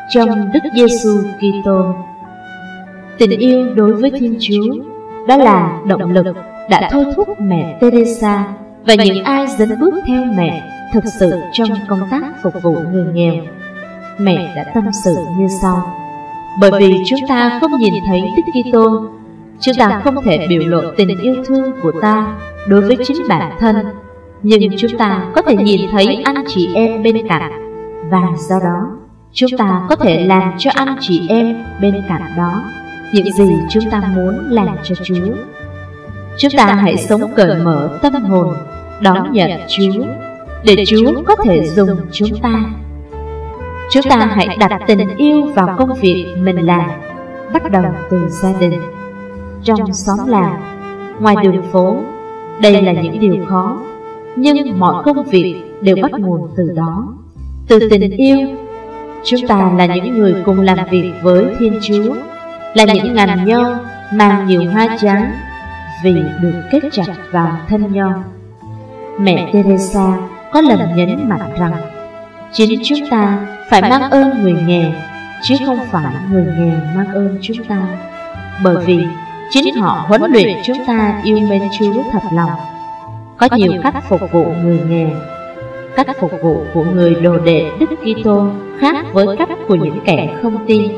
trong Đức Giêsu Kitô. Tình yêu đối với Thiên Chúa đó là động lực đã thôi thúc mẹ Teresa và những ai dẫn bước theo mẹ thực sự trong công tác phục vụ người nghèo. Mẹ đã tâm sự như sau: bởi vì chúng ta không nhìn thấy Đức Kitô, chúng ta không thể biểu lộ tình yêu thương của ta đối với chính bản thân, nhưng chúng ta có thể nhìn thấy anh chị em bên cạnh, và do đó chúng ta có thể làm cho anh chị em bên cạnh đó những gì chúng ta muốn làm cho Chúa. Chúng ta hãy sống cởi mở tâm hồn, đón nhận Chúa, để Chúa có thể dùng chúng ta. Chúng ta hãy đặt tình yêu vào công việc mình làm, bắt đầu từ gia đình, trong xóm làng, ngoài đường phố. Đây là những điều khó, nhưng mọi công việc đều bắt nguồn từ đó, từ tình yêu. Chúng ta là những người cùng làm việc với Thiên Chúa, là những ngàn nho mang nhiều hoa trái vì được kết chặt vào thân nho. Mẹ Teresa có lần nhấn mạnh rằng chính chúng ta phải mang ơn người nghèo, chứ không phải người nghèo mang ơn chúng ta, bởi vì chính họ huấn luyện chúng ta yêu mến Chúa thật lòng. Có nhiều cách phục vụ người nghèo. Cách phục vụ của người đồ đệ Đức Kitô khác với cách của những kẻ không tin.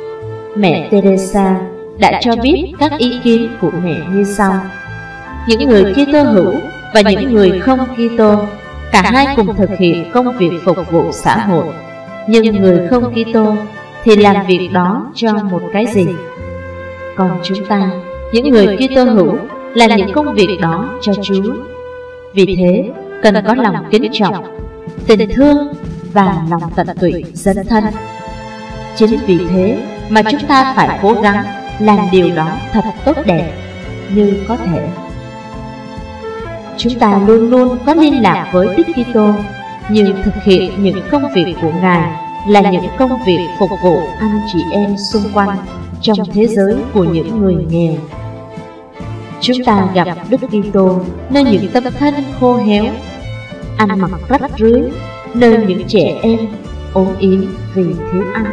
Mẹ Teresa đã cho biết các ý kiến của mẹ như sau: những người Kitô hữu và những người không Kitô, cả hai cùng thực hiện công việc phục vụ xã hội, nhưng người không Kitô thì làm việc đó cho một cái gì? Còn chúng ta, những người Kitô hữu, làm những công việc đó cho Chúa. Vì thế, cần có lòng kính trọng, tình thương và lòng tận tụy dấn thân. Chính vì thế mà chúng ta phải cố gắng làm điều đó thật tốt đẹp như có thể. Chúng ta luôn luôn có liên lạc với Đức Kitô, nhưng thực hiện những công việc của Ngài là những công việc phục vụ anh chị em xung quanh trong thế giới của những người nghèo. Chúng ta gặp Đức Kitô nơi những tâm thân khô héo, ăn mặc rách rưới, nơi những trẻ em ốm yếu vì thiếu ăn.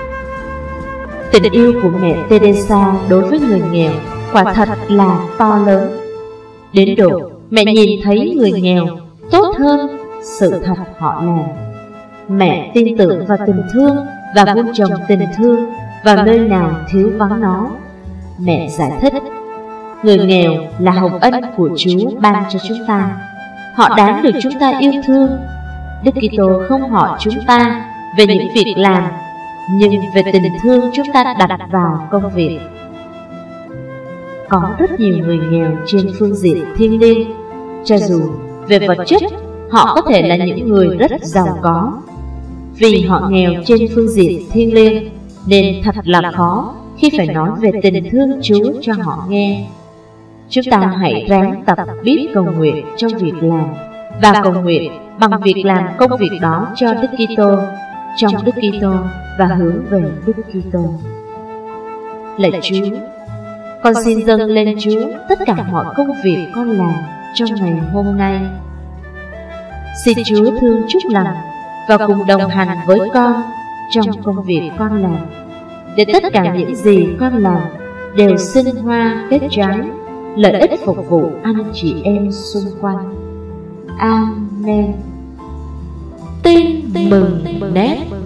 Tình yêu của mẹ Teresa đối với người nghèo quả thật là to lớn, đến độ mẹ nhìn thấy người nghèo tốt hơn sự thật họ làm. Mẹ tin tưởng vào tình thương và vun trồng tình thương vào nơi nào thiếu vắng nó. Mẹ giải thích: người nghèo là hồng ân của Chúa ban cho chúng ta. Họ đáng được chúng ta yêu thương. Đức Kitô không hỏi chúng ta về những việc làm, nhưng về tình thương chúng ta đặt vào công việc. Có rất nhiều người nghèo trên phương diện thiêng liêng. Cho dù về vật chất họ có thể là những người rất giàu có, vì họ nghèo trên phương diện thiêng liêng nên thật là khó khi phải nói về tình thương Chúa cho họ nghe. Chúng ta hãy ráng tập biết cầu nguyện trong việc làm, và cầu nguyện bằng việc làm công việc đó cho Đức Kitô, trong Đức Kitô và hướng về Đức Kitô. Lạy Chúa, con xin dâng lên Chúa tất cả mọi công việc con làm trong ngày hôm nay. Xin Chúa thương chúc lành và cùng đồng hành với con trong công việc con làm, để tất cả những gì con làm đều sinh hoa kết trái, lợi ích phục vụ anh chị em xung quanh. Amen. Tin mừng nét.